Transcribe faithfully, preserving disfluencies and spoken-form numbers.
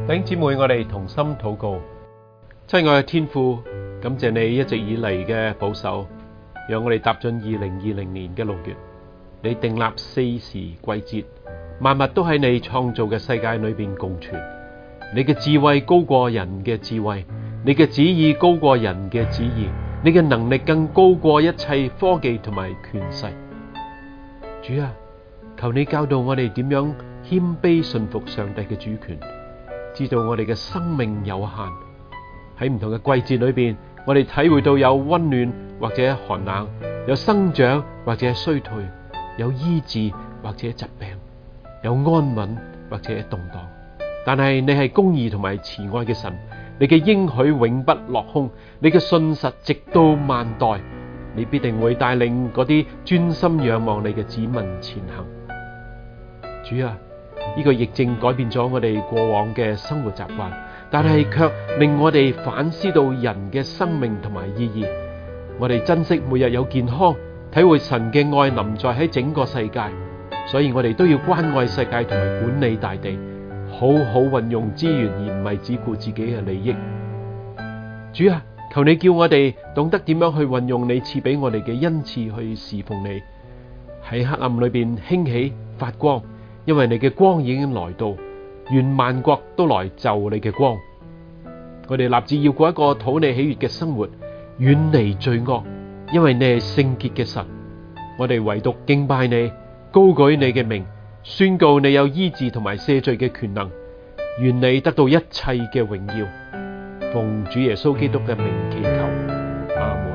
弟兄姊妹，我哋同心禱告。親愛嘅天父，感謝你一直以嚟嘅保守，讓我哋踏進二零二零年嘅六月。你訂立四時季節，萬物都喺你創造嘅世界裏邊共存。你嘅智慧高過人嘅智慧，你嘅旨意高過人嘅旨意，你嘅能力更高過一切科技同埋權勢。主啊，求你教導我哋點樣謙卑順服上帝嘅主權，知道我哋嘅生命有限，喺唔同嘅季節裏邊，我哋體會到有溫暖或者寒冷，有生長或者衰退，有醫治或者疾病，有安穩或者動盪。但係你係公義同埋慈愛嘅神，你嘅應許永不落空，你嘅信實直到萬代，你必定會帶領嗰啲專心仰望你嘅子民前行。主啊，呢個疫症改變咗我哋過往嘅生活習慣，但係卻令我哋反思到人嘅生命同埋意義。我哋珍惜每日有健康，體會神嘅愛臨在喺整個世界，所以我哋都要關愛世界同埋管理大地，好好運用資源，而唔係只顧自己嘅利益。主啊，求你叫我哋懂得點樣去運用你賜俾我哋嘅恩賜去侍奉你，喺黑暗裏邊興起發光，因為你嘅光已經來到，願萬國都來就你嘅光。我哋立志要過一個討你喜悅嘅生活，遠離罪惡，因為你係聖潔嘅神。我哋唯獨敬拜你，高舉你嘅名，宣告你有醫治同埋赦罪嘅權能。願你得到一切嘅榮耀，奉主耶穌基督嘅名祈求，阿門。